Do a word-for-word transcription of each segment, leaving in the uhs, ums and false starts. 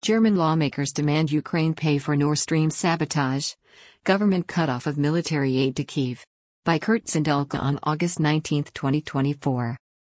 German lawmakers demand Ukraine pay for Nord Stream sabotage. Government cutoff of military aid to Kyiv. By Kurt Sindelka on August nineteenth, twenty twenty-four.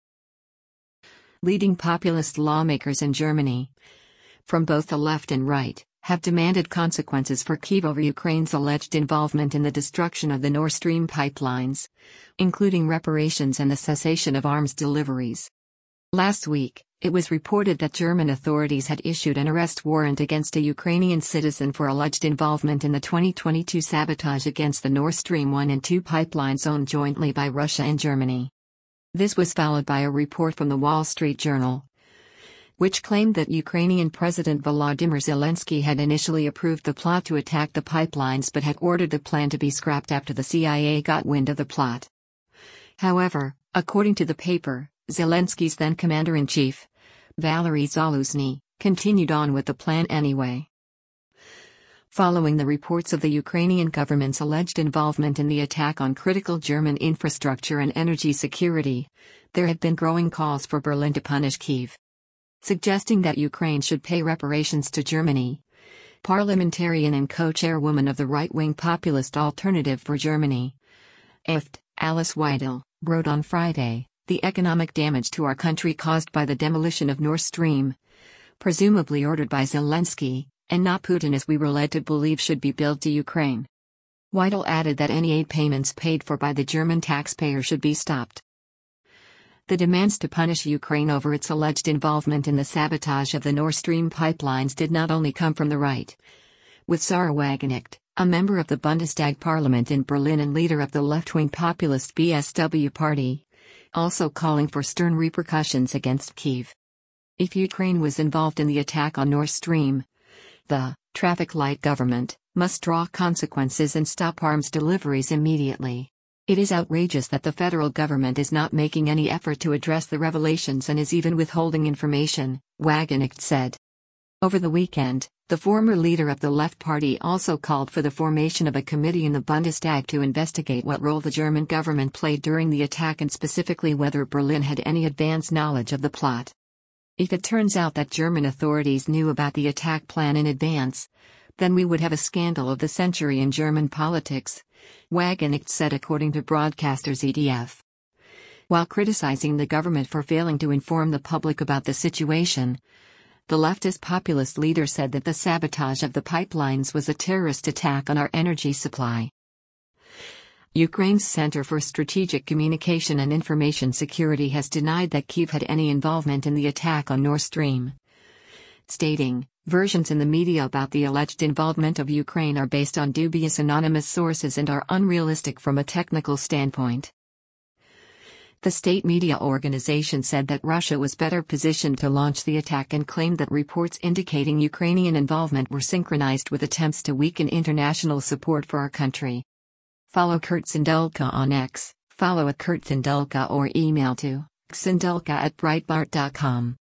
Leading populist lawmakers in Germany, from both the left and right, have demanded consequences for Kyiv over Ukraine's alleged involvement in the destruction of the Nord Stream pipelines, including reparations and the cessation of arms deliveries. Last week, it was reported that German authorities had issued an arrest warrant against a Ukrainian citizen for alleged involvement in the twenty twenty-two sabotage against the Nord Stream one and two pipelines owned jointly by Russia and Germany. This was followed by a report from the Wall Street Journal, which claimed that Ukrainian President Volodymyr Zelensky had initially approved the plot to attack the pipelines but had ordered the plan to be scrapped after the C I A got wind of the plot. However, according to the paper, Zelensky's then commander-in-chief, Valery Zaluzhny, continued on with the plan anyway. Following the reports of the Ukrainian government's alleged involvement in the attack on critical German infrastructure and energy security, there have been growing calls for Berlin to punish Kyiv, suggesting that Ukraine should pay reparations to Germany. Parliamentarian and co-chairwoman of the right-wing populist Alternative for Germany, A F T, Alice Weidel, wrote on Friday, "The economic damage to our country caused by the demolition of Nord Stream, presumably ordered by Zelensky, and not Putin as we were led to believe should be billed to Ukraine." Weidel added that any aid payments paid for by the German taxpayer should be stopped. The demands to punish Ukraine over its alleged involvement in the sabotage of the Nord Stream pipelines did not only come from the right, with Sarah Wagenknecht, a member of the Bundestag parliament in Berlin and leader of the left-wing populist B S W party, also calling for stern repercussions against Kyiv. If Ukraine was involved in the attack on Nord Stream, the traffic light government must draw consequences and stop arms deliveries immediately. It is outrageous that the federal government is not making any effort to address the revelations and is even withholding information, Wagenknecht said. Over the weekend, the former leader of the Left Party also called for the formation of a committee in the Bundestag to investigate what role the German government played during the attack and specifically whether Berlin had any advance knowledge of the plot. If it turns out that German authorities knew about the attack plan in advance, then we would have a scandal of the century in German politics, Wagenknecht said according to broadcaster Z D F. While criticizing the government for failing to inform the public about the situation, the leftist populist leader said that the sabotage of the pipelines was a terrorist attack on our energy supply. Ukraine's Center for Strategic Communication and Information Security has denied that Kyiv had any involvement in the attack on Nord Stream, stating, "Versions in the media about the alleged involvement of Ukraine are based on dubious anonymous sources and are unrealistic from a technical standpoint." The state media organization said that Russia was better positioned to launch the attack and claimed that reports indicating Ukrainian involvement were synchronized with attempts to weaken international support for our country. Follow Kurt Sindelka on X, follow at Kurt Sindelka or email to sindelka at breitbart dot com.